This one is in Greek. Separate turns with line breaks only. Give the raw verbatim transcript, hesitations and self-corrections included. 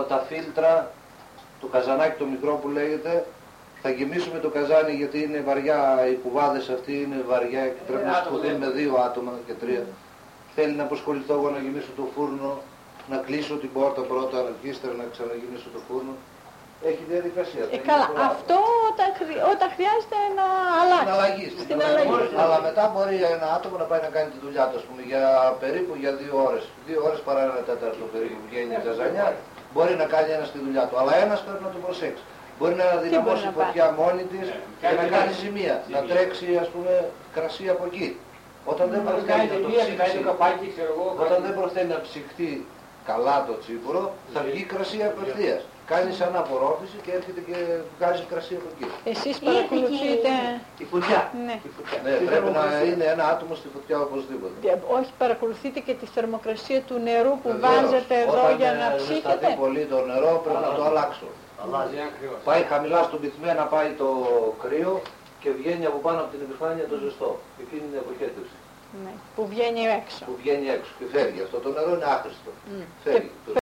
τα φίλτρα, το καζανάκι το μικρό που λέγεται, θα γεμίσουμε το καζάνι γιατί είναι βαριά, οι κουβάδες αυτοί είναι βαριά και πρέπει να σκοτεινεί με δύο άτομα και τρία. Θέλει να αποσχοληθώ εγώ να γεμίσω το φούρνο, να κλείσω την πόρτα πρώτα, και ύστερα να ξαναγεμίσω το φούρνο. Έχει διαδικασία.
Ε, καλά, αυτό όταν, χρει... όταν χρειάζεται να αλλάξει.
Στην αλλαγή. Στην αλλαγή. αλλαγή. Αλλά μετά μπορεί ένα άτομο να πάει να κάνει τη δουλειά του, ας πούμε, για περίπου για δύο ώρες. Δύο ώρες παρά ένα τέταρτο περίπου βγαίνει η καζανιά. Μπορεί να κάνει ένας τη δουλειά του. Αλλά ένας πρέπει να το προσέξει. Μπορεί να δυναμώσει φωτιά μόνη της και να κάνει ζημία. Να τρέξει, ας πούμε, κρασί από εκεί. Όταν δεν προλαβαίνει να το ψηχτεί, όταν δεν προλαβαίνει να ψυχτεί καλά το τσίπουρο, θα βγει κρασί απευθείας. Κάνει σαν απορρόφηση και έρχεται και βγάζει κρασί από εκεί.
Εσείς παρακολουθείτε...
Η φωτιά.
Ναι.
Η φωτιά. Ναι, πρέπει να είναι ένα άτομο στη φωτιά οπωσδήποτε.
Όχι, παρακολουθείτε και τη θερμοκρασία του νερού που Βεβαίως. Βάζετε εδώ Όταν για να ψύχετε.
Όταν σταθεί πολύ το νερό πρέπει Αλλά. να το αλλάξω.
Αλλάζει ακριβώς.
Πάει χαμηλά στον πυθμέ να πάει το κρύο και βγαίνει από πάνω από την επιφάνεια το ζεστό. Εκείνη είναι η αποχέτευση.
Ναι. Που βγαίνει έξω.
Που βγαίνει έξω και φεύγει. Αυτό το νερό είναι άχρηστο. Mm. Φεύγει.